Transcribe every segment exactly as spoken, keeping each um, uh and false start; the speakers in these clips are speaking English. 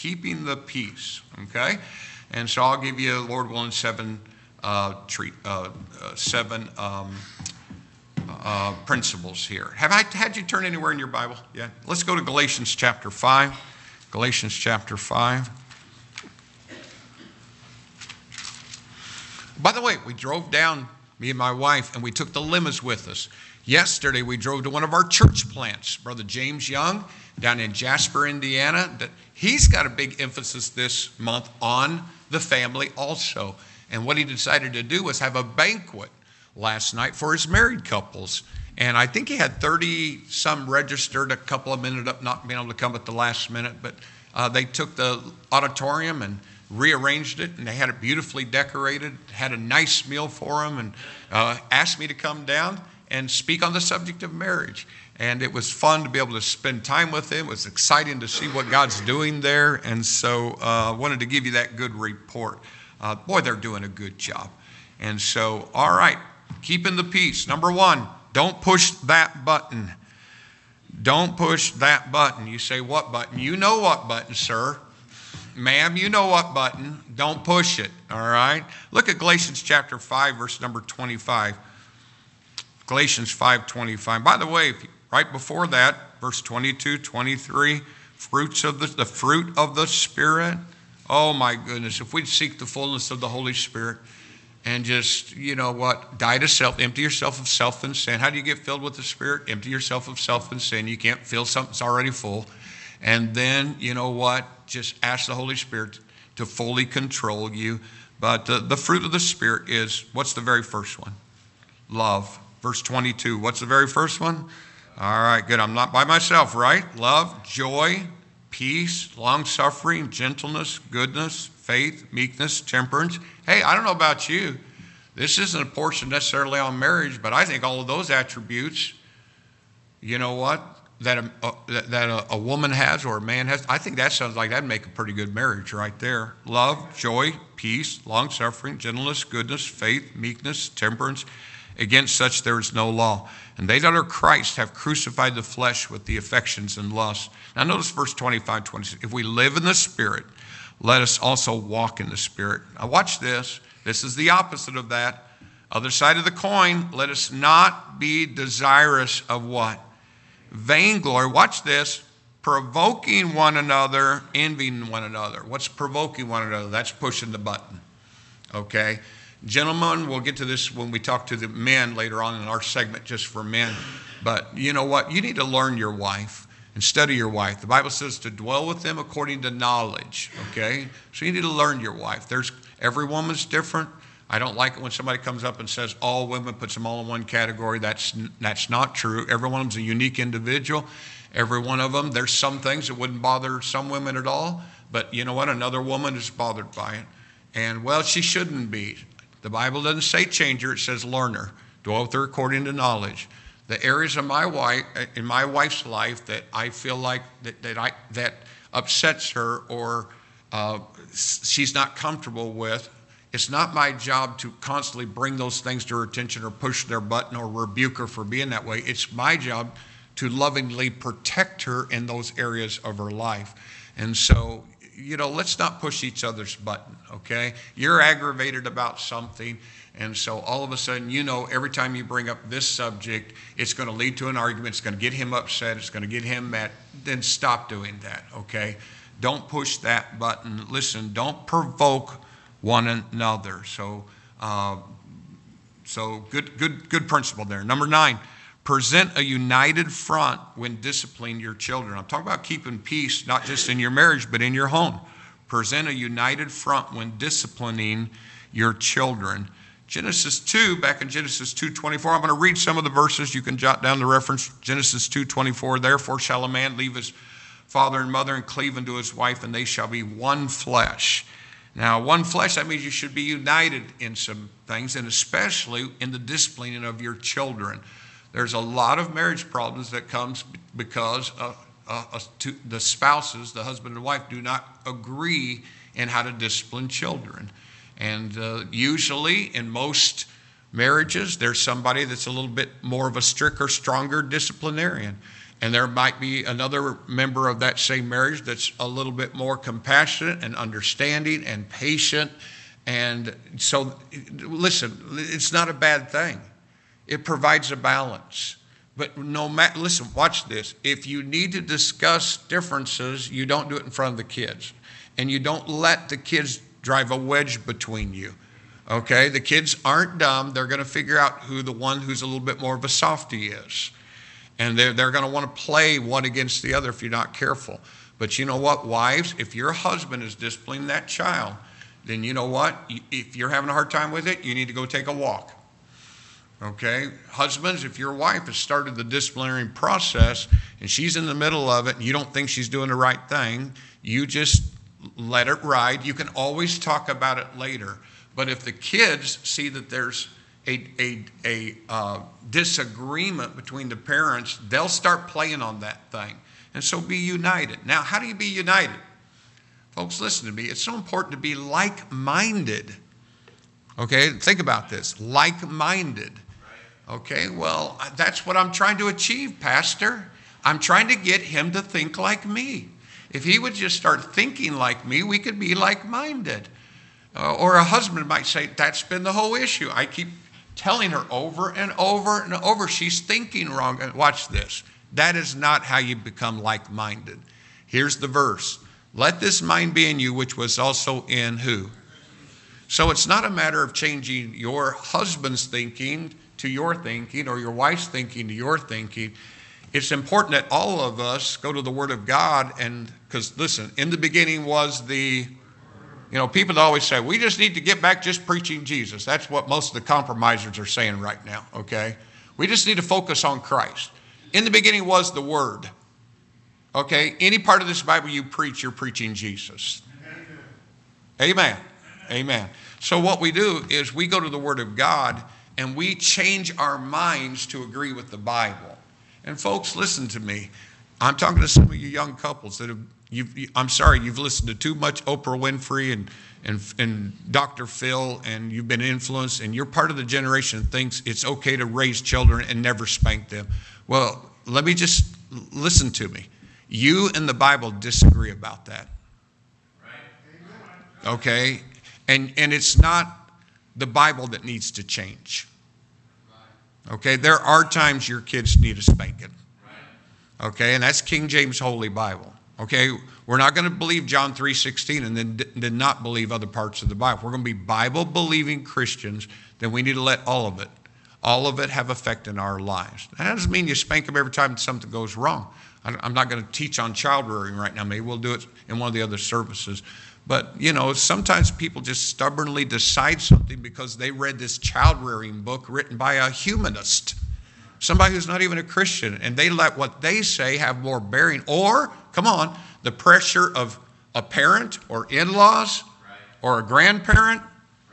keeping the peace, okay? And so I'll give you, Lord willing, seven uh, treat, uh, uh, seven um, uh, principles here. Have I had you turn anywhere in your Bible? Yeah. Let's go to Galatians chapter five. Galatians chapter five. By the way, we drove down, me and my wife, and we took the limos with us. Yesterday, we drove to one of our church plants, Brother James Young, down in Jasper, Indiana. That he's got a big emphasis this month on the family also. And what he decided to do was have a banquet last night for his married couples. And I think he had thirty some registered. A couple of them ended up not being able to come at the last minute. But uh, they took the auditorium and rearranged it, and they had it beautifully decorated, had a nice meal for them, and uh, asked me to come down and speak on the subject of marriage. And it was fun to be able to spend time with him. It was exciting to see what God's doing there. And so I uh, wanted to give you that good report. Uh, boy, they're doing a good job. And so, all right, keeping the peace. Number one, don't push that button. Don't push that button. You say, what button? You know what button, sir. Ma'am, you know what button. Don't push it, all right? Look at Galatians chapter five, verse number twenty-five. Galatians five twenty-five. By the way, if you, right before that, verse twenty-two, twenty-three, fruits of the, the fruit of the Spirit. Oh my goodness, if we'd seek the fullness of the Holy Spirit and just, you know what, die to self, empty yourself of self and sin. How do you get filled with the Spirit? Empty yourself of self and sin. You can't fill something that's already full. And then, you know what, just ask the Holy Spirit to fully control you. But uh, the fruit of the Spirit is, what's the very first one? Love. Verse twenty-two, what's the very first one? All right, good. I'm not by myself, right? Love, joy, peace, long-suffering, gentleness, goodness, faith, meekness, temperance. Hey, I don't know about you. This isn't a portion necessarily on marriage, but I think all of those attributes, you know what, that a, uh, that a, a woman has or a man has, I think that sounds like that'd make a pretty good marriage right there. Love, joy, peace, long-suffering, gentleness, goodness, faith, meekness, temperance. Against such there is no law. And they that are Christ have crucified the flesh with the affections and lusts. Now notice verse twenty-five, twenty-six. If we live in the Spirit, let us also walk in the Spirit. Now watch this. This is the opposite of that. Other side of the coin, let us not be desirous of what? Vainglory. Watch this. Provoking one another, envying one another. What's provoking one another? That's pushing the button. Okay? Gentlemen, we'll get to this when we talk to the men later on in our segment just for men. But you know what? You need to learn your wife and study your wife. The Bible says to dwell with them according to knowledge, okay? So you need to learn your wife. There's every woman's different. I don't like it when somebody comes up and says all women, puts them all in one category. That's, that's not true. Every one of them's a unique individual. Every one of them, there's some things that wouldn't bother some women at all. But you know what? Another woman is bothered by it. And, well, she shouldn't be. The Bible doesn't say change her, it says learn her. Dwell with her according to knowledge. The areas of my wife, in my wife's life that I feel like that, that, I, that upsets her or uh, she's not comfortable with, it's not my job to constantly bring those things to her attention or push their button or rebuke her for being that way. It's my job to lovingly protect her in those areas of her life. And so, you know, let's not push each other's button, okay? You're aggravated about something, and so all of a sudden, you know, every time you bring up this subject, it's going to lead to an argument. It's going to get him upset. It's going to get him mad. Then stop doing that, okay? Don't push that button. Listen, don't provoke one another. So, uh, so good, good, good principle there. Number nine, present a united front when disciplining your children. I'm talking about keeping peace, not just in your marriage, but in your home. Present a united front when disciplining your children. Genesis two, back in Genesis two twenty-four, I'm going to read some of the verses. You can jot down the reference. Genesis two twenty-four, therefore shall a man leave his father and mother and cleave unto his wife, and they shall be one flesh. Now, one flesh, that means you should be united in some things, and especially in the disciplining of your children. There's a lot of marriage problems that comes because uh, uh, uh, to the spouses, the husband and wife, do not agree in how to discipline children. And uh, usually in most marriages, there's somebody that's a little bit more of a strict or stronger disciplinarian. And there might be another member of that same marriage that's a little bit more compassionate and understanding and patient. And so, listen, it's not a bad thing. It provides a balance. But no matter, listen, watch this. If you need to discuss differences, you don't do it in front of the kids. And you don't let the kids drive a wedge between you. Okay? The kids aren't dumb. They're going to figure out who the one who's a little bit more of a softie is. And they're, they're going to want to play one against the other if you're not careful. But you know what, wives? If your husband is disciplining that child, then you know what? If you're having a hard time with it, you need to go take a walk. Okay? Husbands, if your wife has started the disciplinary process and she's in the middle of it and you don't think she's doing the right thing, you just let it ride. You can always talk about it later. But if the kids see that there's a, a, a uh, disagreement between the parents, they'll start playing on that thing. And so be united. Now, how do you be united? Folks, listen to me. It's so important to be like-minded. Okay, think about this. Like-minded. Okay, well, that's what I'm trying to achieve, Pastor. I'm trying to get him to think like me. If he would just start thinking like me, we could be like-minded. Uh, or a husband might say, that's been the whole issue. I keep telling her over and over and over, she's thinking wrong. And watch this. That is not how you become like-minded. Here's the verse. Let this mind be in you, which was also in who? So it's not a matter of changing your husband's thinking to your thinking or your wife's thinking to your thinking. It's important that all of us go to the Word of God, and because listen, in the beginning was the, you know, people always say, we just need to get back just preaching Jesus. That's what most of the compromisers are saying right now, okay? We just need to focus on Christ. In the beginning was the Word. Okay, any part of this Bible you preach, you're preaching Jesus. Amen. Amen. So what we do is we go to the Word of God and we change our minds to agree with the Bible. And folks, listen to me. I'm talking to some of you young couples that have, you've, I'm sorry, you've listened to too much Oprah Winfrey and, and, and Doctor Phil, and you've been influenced, and you're part of the generation that thinks it's okay to raise children and never spank them. Well, let me just listen to me. You and the Bible disagree about that. Okay? And, and it's not the Bible that needs to change. Okay? There are times your kids need a spanking. Okay? And that's King James Holy Bible. Okay? We're not going to believe John three sixteen and then, then not believe other parts of the Bible. We're going to be Bible-believing Christians. Then we need to let all of it, all of it have effect in our lives. That doesn't mean you spank them every time something goes wrong. I'm not going to teach on child rearing right now. Maybe we'll do it in one of the other services. But, you know, sometimes people just stubbornly decide something because they read this child rearing book written by a humanist, somebody who's not even a Christian, and they let what they say have more bearing. Or, come on, the pressure of a parent or in-laws right. or a grandparent.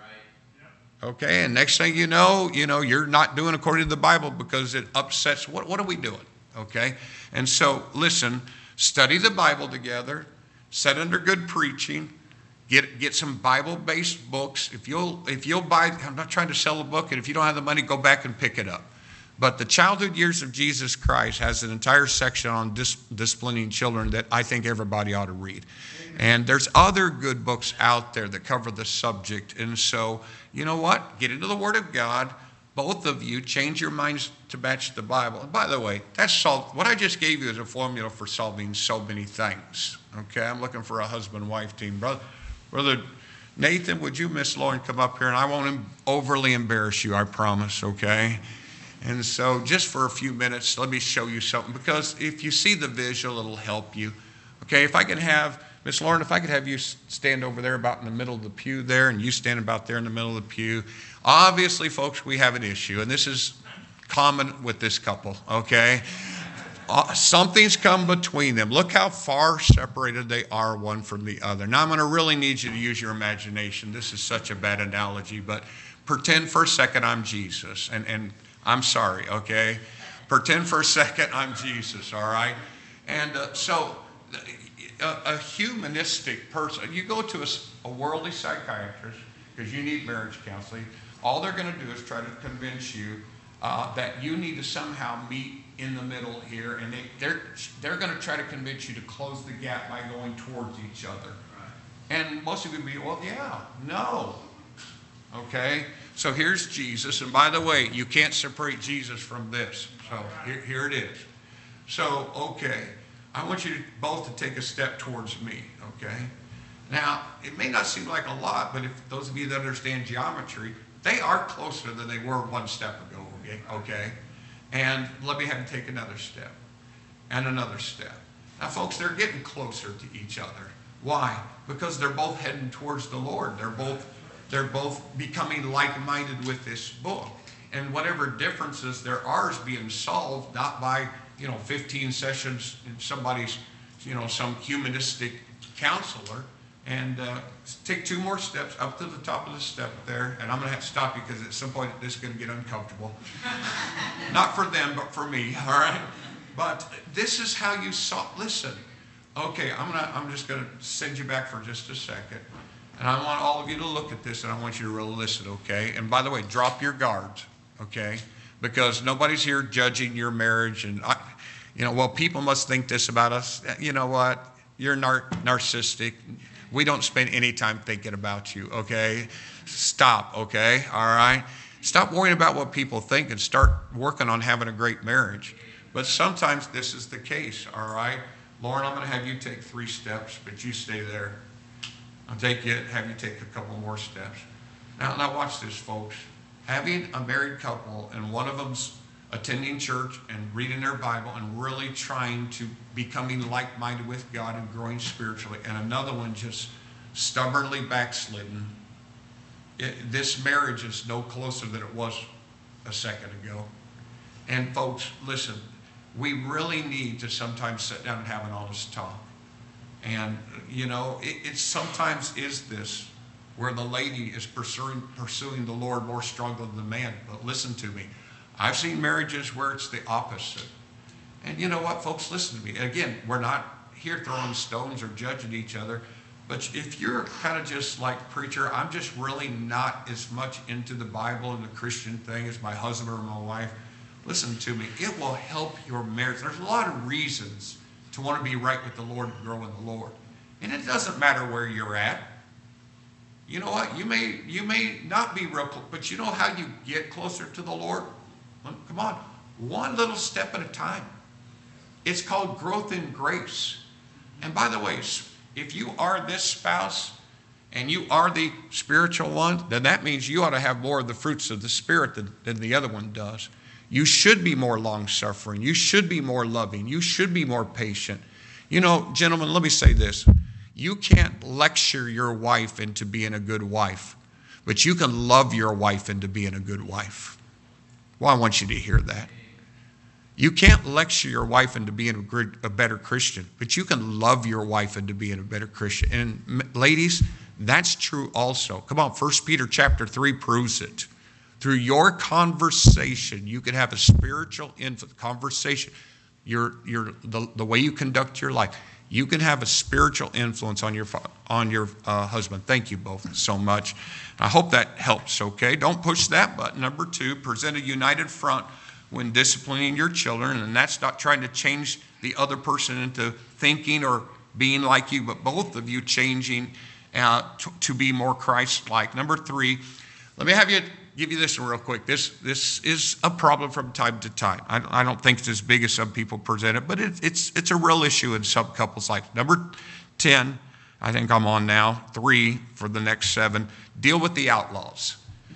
Right. Okay, and next thing you know, you know, you're not doing according to the Bible because it upsets. What, what are we doing? Okay. And so, listen, study the Bible together, sit under good preaching, get get some Bible-based books. If you'll, if you'll buy, I'm not trying to sell a book, and if you don't have the money, go back and pick it up. But the Childhood Years of Jesus Christ has an entire section on dis, disciplining children that I think everybody ought to read. And there's other good books out there that cover the subject. And so, you know what? Get into the Word of God. Both of you change your minds to match the Bible. And by the way, that's solved. What I just gave you is a formula for solving so many things. Okay, I'm looking for a husband-wife team. Brother, Brother Nathan, would you, Miss Lauren, come up here? And I won't overly embarrass you, I promise, okay? And so just for a few minutes, let me show you something. Because if you see the visual, it'll help you. Okay, if I can have, Miss Lauren, if I could have you stand over there about in the middle of the pew there, and you stand about there in the middle of the pew. Obviously, folks, we have an issue, and this is common with this couple, okay? Uh, something's come between them. Look how far separated they are one from the other. Now, I'm going to really need you to use your imagination. This is such a bad analogy, but pretend for a second I'm Jesus, and, and I'm sorry, okay? Pretend for a second I'm Jesus, all right? And uh, so a, a humanistic person, you go to a, a worldly psychiatrist because you need marriage counseling. All they're going to do is try to convince you uh, that you need to somehow meet in the middle here, and they, they're they're going to try to convince you to close the gap by going towards each other. And most of you would be, well, yeah, no. Okay? So here's Jesus. And by the way, you can't separate Jesus from this. So here, here it is. So, okay. I want you to both to take a step towards me. Okay? Now, it may not seem like a lot, but if those of you that understand geometry, they are closer than they were one step ago. Okay? Okay? And let me have you take another step. And another step. Now, folks, they're getting closer to each other. Why? Because they're both heading towards the Lord. They're both, they're both becoming like-minded with this book. And whatever differences there are is being solved not by, you know, fifteen sessions in somebody's, you know, some humanistic counselor. And uh, take two more steps up to the top of the step there. And I'm going to have to stop you because at some point this is going to get uncomfortable. Not for them, but for me, all right? But this is how you saw, listen. Okay, I'm gonna. I'm just gonna send you back for just a second, and I want all of you to look at this, and I want you to really listen. Okay, and by the way, drop your guards. Okay, because nobody's here judging your marriage, and I, you know, well, people must think this about us. You know what? You're nar- narcissistic. We don't spend any time thinking about you. Okay, stop. Okay, all right. Stop worrying about what people think and start working on having a great marriage. But sometimes this is the case. All right. Lauren, I'm going to have you take three steps, but you stay there. I'll take it, have you take a couple more steps. Now, now watch this, folks. Having a married couple and one of them's attending church and reading their Bible and really trying to becoming like-minded with God and growing spiritually, and another one just stubbornly backslidden, it, this marriage is no closer than it was a second ago. And folks, listen, we really need to sometimes sit down and have an honest talk. And, you know, it, it sometimes is this, where the lady is pursuing, pursuing the Lord more strongly than the man. But listen to me. I've seen marriages where it's the opposite. And you know what, folks, listen to me. Again, we're not here throwing stones or judging each other. But if you're kind of just like, preacher, I'm just really not as much into the Bible and the Christian thing as my husband or my wife, listen to me, it will help your marriage. There's a lot of reasons to want to be right with the Lord and grow in the Lord. And it doesn't matter where you're at. You know what? You may, you may not be real close, but you know how you get closer to the Lord? Well, come on. One little step at a time. It's called growth in grace. And by the way, if you are this spouse and you are the spiritual one, then that means you ought to have more of the fruits of the Spirit than, than the other one does. You should be more long-suffering. You should be more loving. You should be more patient. You know, gentlemen, let me say this. You can't lecture your wife into being a good wife, but you can love your wife into being a good wife. Well, I want you to hear that. You can't lecture your wife into being a, good, a better Christian, but you can love your wife into being a better Christian. And ladies, that's true also. Come on, First Peter chapter three proves it. Through your conversation, you can have a spiritual influence. Conversation, your, your, the, the way you conduct your life, you can have a spiritual influence on your, on your uh, husband. Thank you both so much. I hope that helps, okay? Don't push that button. Number two, present a united front when disciplining your children, and that's not trying to change the other person into thinking or being like you, but both of you changing uh, to, to be more Christ-like. Number three, let me have you give you this one real quick. This this is a problem from time to time. I, I don't think it's as big as some people present it, but it, it's it's a real issue in some couples' life. Number ten, I think I'm on now, three for the next seven. Deal with the outlaws.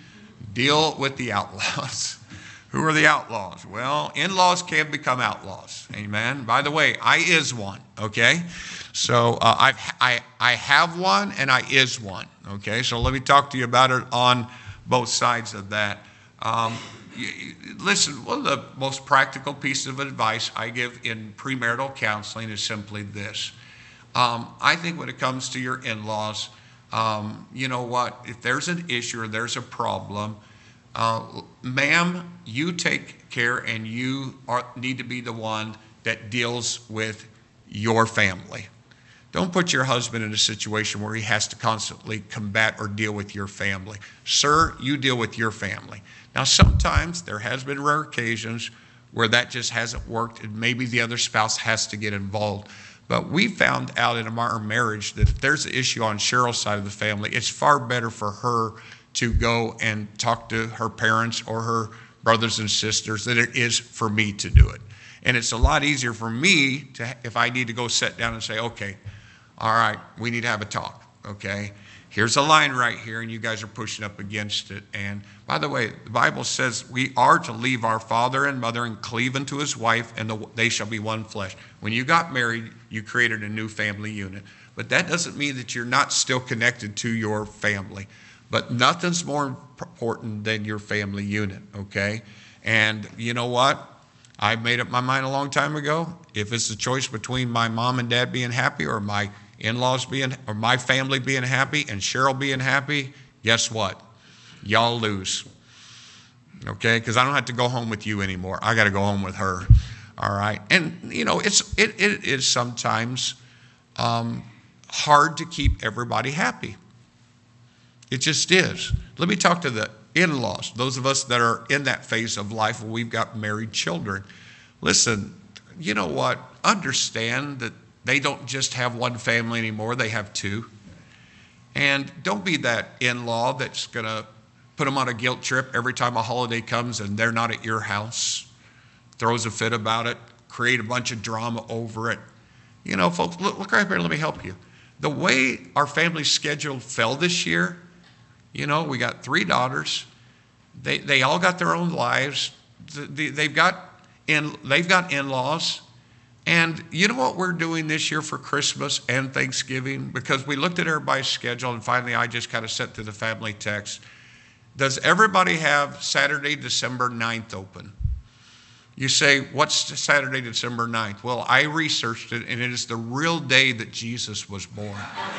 Deal with the outlaws. Who are the outlaws? Well, in-laws can become outlaws. Amen. By the way, I is one. Okay, so uh, I've I I have one and I is one. Okay, so let me talk to you about it on both sides of that. Um, you, listen, one of the most practical pieces of advice I give in premarital counseling is simply this. Um, I think when it comes to your in-laws, um, you know what? If there's an issue or there's a problem, uh, ma'am, you take care and you are, need to be the one that deals with your family. Don't put your husband in a situation where he has to constantly combat or deal with your family. Sir, you deal with your family. Now, sometimes there has been rare occasions where that just hasn't worked, and maybe the other spouse has to get involved. But we found out in our marriage that if there's an issue on Cheryl's side of the family, it's far better for her to go and talk to her parents or her brothers and sisters than it is for me to do it. And it's a lot easier for me to, if I need to go sit down and say, okay, all right, we need to have a talk, okay? Here's a line right here, and you guys are pushing up against it. And by the way, the Bible says we are to leave our father and mother and cleave unto his wife, and the, they shall be one flesh. When you got married, you created a new family unit. But that doesn't mean that you're not still connected to your family. But nothing's more important than your family unit, okay? And you know what? I made up my mind a long time ago. If it's the choice between my mom and dad being happy or my in-laws being, or my family being happy and Cheryl being happy, guess what? Y'all lose, okay? Because I don't have to go home with you anymore. I got to go home with her, all right? And, you know, it's it, it is sometimes um, hard to keep everybody happy. It just is. Let me talk to the in-laws, those of us that are in that phase of life where we've got married children. Listen, you know what? Understand that they don't just have one family anymore. They have two. And don't be that in-law that's going to put them on a guilt trip every time a holiday comes and they're not at your house, throws a fit about it, create a bunch of drama over it. You know, folks, look, look right here. Let me help you. The way our family schedule fell this year, you know, we got three daughters. They they all got their own lives. They've got in they've got in-laws. And you know what we're doing this year for Christmas and Thanksgiving? Because we looked at everybody's schedule, and finally I just kind of sent to the family text. Does everybody have Saturday, December ninth open? You say, what's Saturday, December ninth? Well, I researched it, and it is the real day that Jesus was born.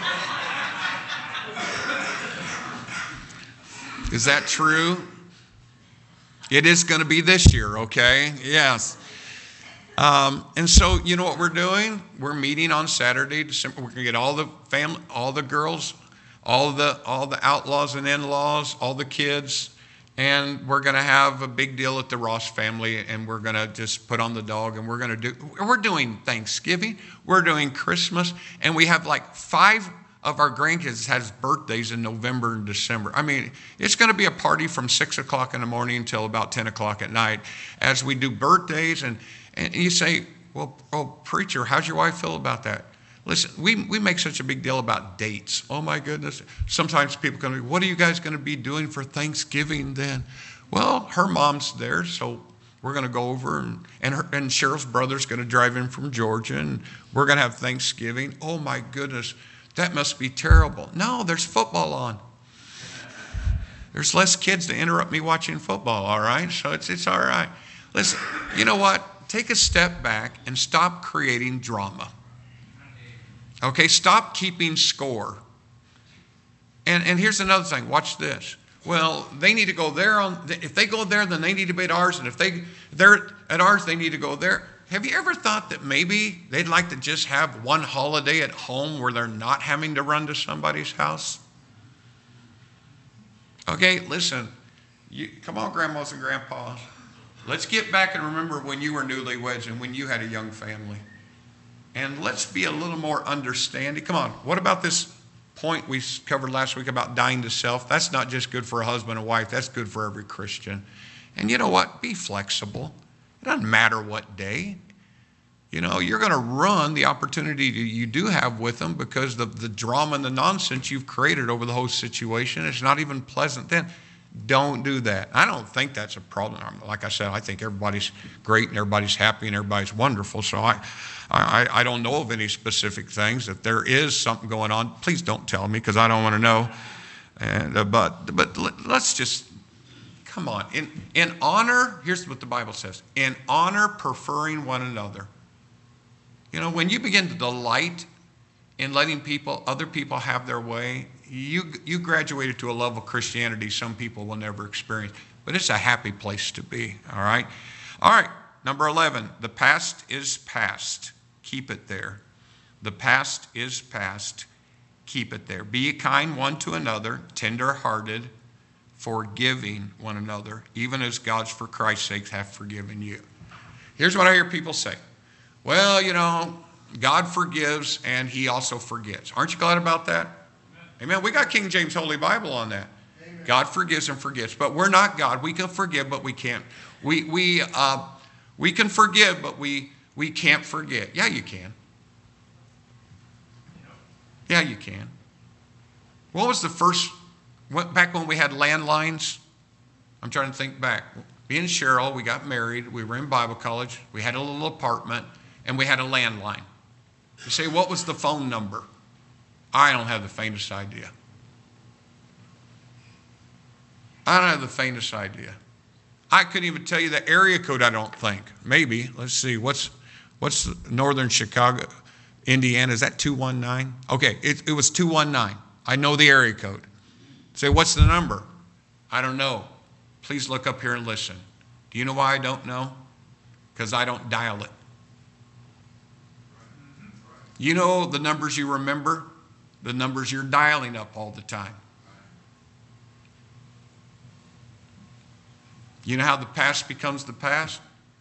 Is that true? It is going to be this year, okay? Yes. Um, and so, you know what we're doing? We're meeting on Saturday, December. We're going to get all the family, all the girls, all the all the outlaws and in-laws, all the kids, and we're going to have a big deal at the Ross family, and we're going to just put on the dog, and we're going to do. We're doing Thanksgiving, we're doing Christmas, and we have like five of our grandkids has birthdays in November and December. I mean, it's going to be a party from six o'clock in the morning until about ten o'clock at night as we do birthdays. And, and you say, well, oh, preacher, how's your wife feel about that? Listen, we, we make such a big deal about dates. Oh, my goodness. Sometimes people come to me, what are you guys going to be doing for Thanksgiving then? Well, her mom's there, so we're going to go over, and, and, her, and Cheryl's brother's going to drive in from Georgia, and we're going to have Thanksgiving. Oh, my goodness. That must be terrible. No, there's football on. There's less kids to interrupt me watching football, all right? So it's it's all right. Listen, you know what? Take a step back and stop creating drama. Okay, stop keeping score. And and here's another thing. Watch this. Well, they need to go there. On if they go there, then they need to be at ours. And if they they're at ours, they need to go there. Have you ever thought that maybe they'd like to just have one holiday at home where they're not having to run to somebody's house? Okay, listen. You, come on, grandmas and grandpas. Let's get back and remember when you were newlyweds and when you had a young family. And let's be a little more understanding. Come on, what about this point we covered last week about dying to self? That's not just good for a husband and wife. That's good for every Christian. And you know what? Be flexible. It doesn't matter what day. You know, you're going to run the opportunity you do have with them because the, the drama and the nonsense you've created over the whole situation is not even pleasant then. Don't do that. I don't think that's a problem. Like I said, I think everybody's great and everybody's happy and everybody's wonderful. So I, I, I don't know of any specific things. If there is something going on, please don't tell me because I don't want to know. And uh, but but let's just come on. In in honor, here's what the Bible says: in honor, preferring one another. You know, when you begin to delight in letting people, other people have their way, you you graduated to a level of Christianity some people will never experience. But it's a happy place to be, all right? All right, number eleven, the past is past. Keep it there. The past is past. Keep it there. Be kind one to another, tender-hearted, forgiving one another, even as God's for Christ's sake have forgiven you. Here's what I hear people say. Well, you know, God forgives and he also forgets. Aren't you glad about that? Amen. We got King James Holy Bible on that. Amen. God forgives and forgets, but we're not God. We can forgive, but we can't. We we uh, we can forgive, but we we can't forget. Yeah, you can. Yeah, you can. What was the first, back when we had landlines? I'm trying to think back. Me and Cheryl, we got married. We were in Bible college. We had a little apartment, and we had a landline. You say, what was the phone number? I don't have the faintest idea. I don't have the faintest idea. I couldn't even tell you the area code, I don't think. Maybe. Let's see. What's what's northern Chicago, Indiana? Is that two one nine? Okay, it, it was two one nine. I know the area code. Say, what's the number? I don't know. Please look up here and listen. Do you know why I don't know? Because I don't dial it. You know the numbers you remember? The numbers you're dialing up all the time. You know how the past becomes the past?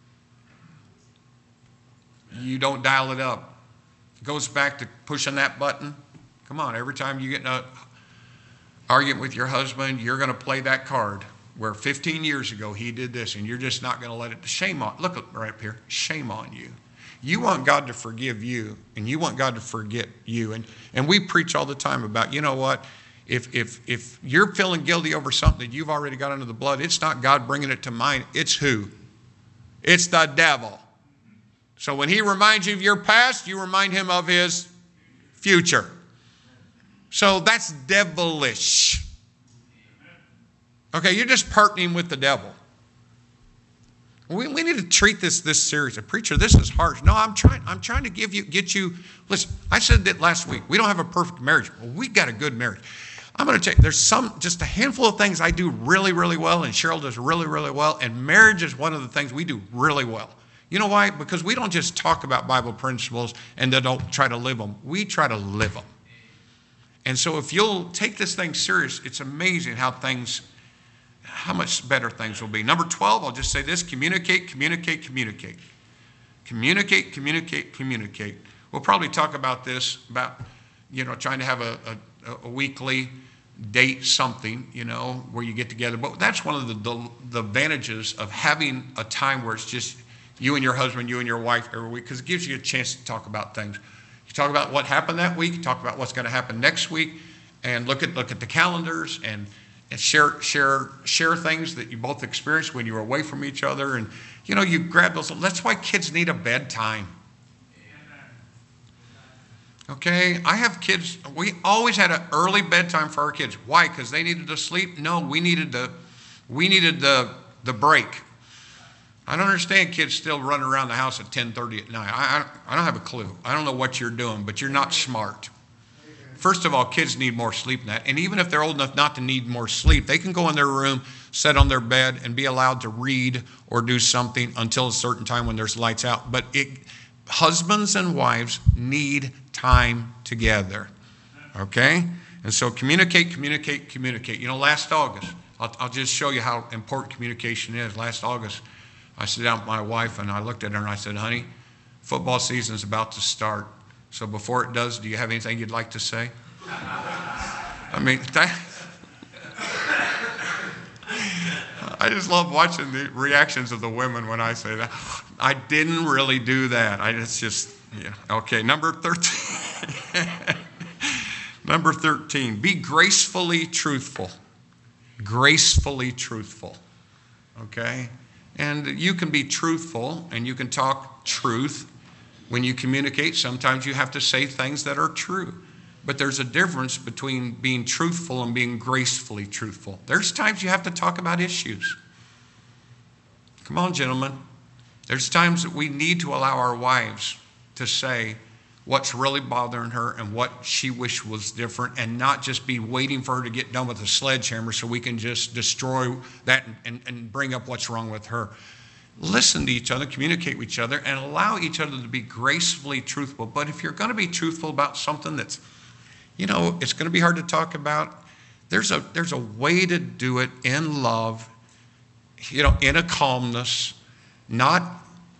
You don't dial it up. It goes back to pushing that button. Come on, every time you get in an argument with your husband, you're going to play that card where fifteen years ago he did this, and you're just not going to let it. Shame on, look right up here, shame on you. You want God to forgive you, and you want God to forget you. And, and we preach all the time about, you know what, if, if, if you're feeling guilty over something that you've already got under the blood, it's not God bringing it to mind. It's who? It's the devil. So when he reminds you of your past, you remind him of his future. So that's devilish. Okay, you're just partnering with the devil. We, we need to treat this this serious. A preacher, this is harsh. No, I'm trying. I'm trying to give you, get you. Listen, I said that last week. We don't have a perfect marriage. Well, we got a good marriage. I'm going to tell you, there's some, just a handful of things I do really, really well, and Cheryl does really, really well. And marriage is one of the things we do really well. You know why? Because we don't just talk about Bible principles and then don't try to live them. We try to live them. And so if you'll take this thing serious, it's amazing how things, how much better things will be. Number twelve, I'll just say this: communicate, communicate, communicate. Communicate, communicate, communicate. We'll probably talk about this, about, you know, trying to have a, a, a weekly date something, you know, where you get together. But that's one of the, the, the advantages of having a time where it's just you and your husband, you and your wife every week, because it gives you a chance to talk about things. You talk about what happened that week, talk about what's going to happen next week, and look at look at the calendars and, and share share share things that you both experienced when you were away from each other. And you know, you grab those. That's why kids need a bedtime. Okay, I have kids. We always had an early bedtime for our kids. Why? Because they needed to sleep? No, we needed the we needed the the break. I don't understand kids still running around the house at ten thirty at night. I, I, I don't have a clue. I don't know what you're doing, but you're not smart. First of all, kids need more sleep than that. And even if they're old enough not to need more sleep, they can go in their room, sit on their bed, and be allowed to read or do something until a certain time when there's lights out. But it, husbands and wives need time together. Okay? And so communicate, communicate, communicate. You know, last August, I'll, I'll just show you how important communication is. Last August, I sat down with my wife and I looked at her and I said, honey, football season's about to start. So before it does, do you have anything you'd like to say? I mean, that, I just love watching the reactions of the women when I say that. I didn't really do that. I just, just yeah. Okay, number thirteen. Number thirteen, be gracefully truthful. Gracefully truthful. Okay? And you can be truthful and you can talk truth. When you communicate, sometimes you have to say things that are true. But there's a difference between being truthful and being gracefully truthful. There's times you have to talk about issues. Come on, gentlemen. There's times that we need to allow our wives to say what's really bothering her and what she wished was different, and not just be waiting for her to get done with a sledgehammer so we can just destroy that and, and, and bring up what's wrong with her. Listen to each other, communicate with each other, and allow each other to be gracefully truthful. But if you're going to be truthful about something that's, you know, it's going to be hard to talk about, there's a there's a way to do it in love, you know, in a calmness, not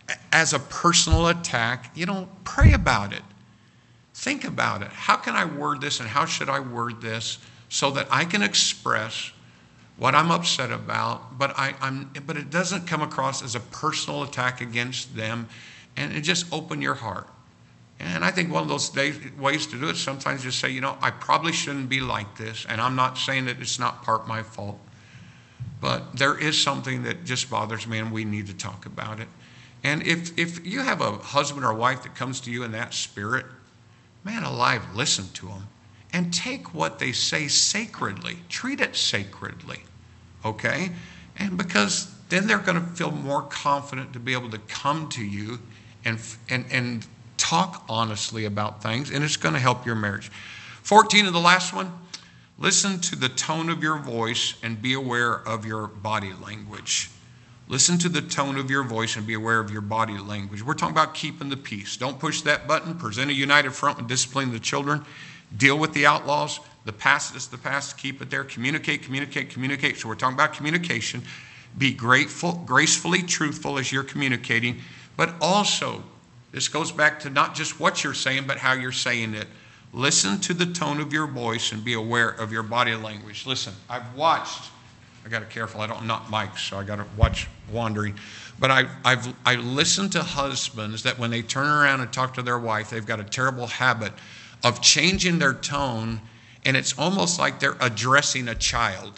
as a personal attack, you know, pray about it. Think about it. How can I word this and how should I word this so that I can express what I'm upset about, but I, I'm, but it doesn't come across as a personal attack against them, and it just open your heart. And I think one of those days, ways to do it, sometimes just say, you know, I probably shouldn't be like this, and I'm not saying that it's not part my fault, but there is something that just bothers me, and we need to talk about it. And if if you have a husband or a wife that comes to you in that spirit, man alive, listen to them. And take what they say sacredly. Treat it sacredly, okay? And because then they're going to feel more confident to be able to come to you and, and, and talk honestly about things, and it's going to help your marriage. fourteen of the last one, listen to the tone of your voice and be aware of your body language. Listen to the tone of your voice and be aware of your body language. We're talking about keeping the peace. Don't push that button. Present a united front with disciplining the children. Deal with the outlaws. The past is the past. Keep it there. Communicate, communicate, communicate. So we're talking about communication. Be grateful, gracefully truthful as you're communicating. But also, this goes back to not just what you're saying, but how you're saying it. Listen to the tone of your voice and be aware of your body language. Listen, I've watched, I got to be careful, I don't, I'm not Mike, so I got to watch wandering. But I, I've I listened to husbands that when they turn around and talk to their wife, they've got a terrible habit of changing their tone, and it's almost like they're addressing a child.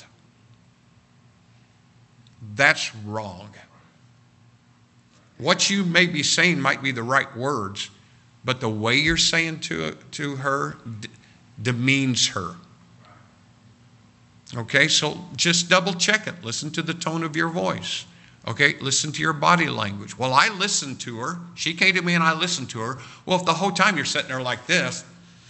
That's wrong. What you may be saying might be the right words, but the way you're saying to, to her d- demeans her. Okay, so just double check it. Listen to the tone of your voice. Okay, listen to your body language. Well, I listened to her. She came to me and I listened to her. Well, if the whole time you're sitting there like this,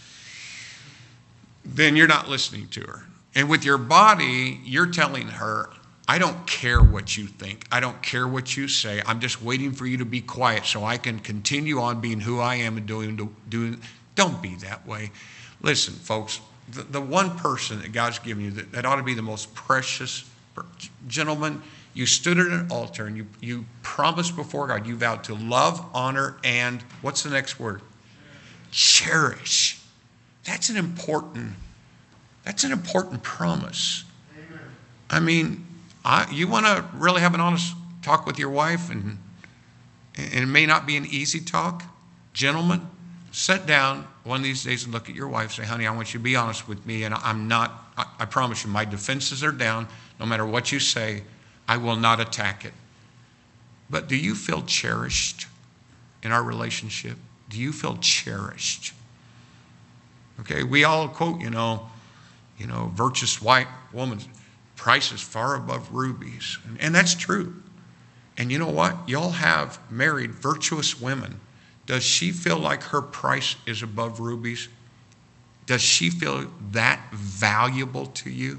then you're not listening to her. And with your body, you're telling her, I don't care what you think. I don't care what you say. I'm just waiting for you to be quiet so I can continue on being who I am and doing, doing. Don't be that way. Listen, folks, the, the one person that God's given you that, that ought to be the most precious, gentlemen, you stood at an altar and you, you promised before God, you vowed to love, honor, and what's the next word? Cherish. That's an important, that's an important promise. Amen. I mean, I, you want to really have an honest talk with your wife, and, and it may not be an easy talk. Gentlemen, sit down one of these days and look at your wife and say, honey, I want you to be honest with me, and I'm not, I, I promise you, my defenses are down. No matter what you say, I will not attack it. But do you feel cherished in our relationship? Do you feel cherished? Okay, we all quote, you know, you know, virtuous white woman, price is far above rubies. And, and that's true. And you know what? Y'all have married virtuous women. Does she feel like her price is above rubies? Does she feel that valuable to you?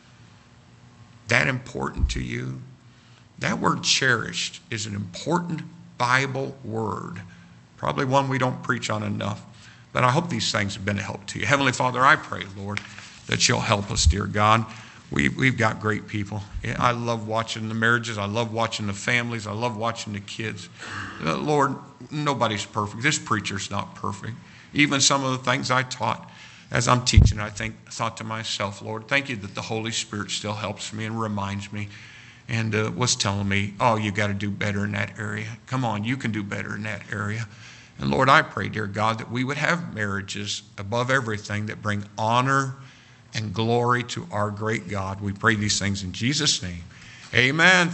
That important to you? That word cherished is an important Bible word. Probably one we don't preach on enough. But I hope these things have been a help to you. Heavenly Father, I pray, Lord, that you'll help us, dear God. We, we've got great people. I love watching the marriages. I love watching the families. I love watching the kids. Uh, Lord, nobody's perfect. This preacher's not perfect. Even some of the things I taught as I'm teaching, I think, thought to myself, Lord, thank you that the Holy Spirit still helps me and reminds me and uh, was telling me, oh, you got to do better in that area. Come on, you can do better in that area. And Lord, I pray, dear God, that we would have marriages above everything that bring honor and glory to our great God. We pray these things in Jesus' name. Amen.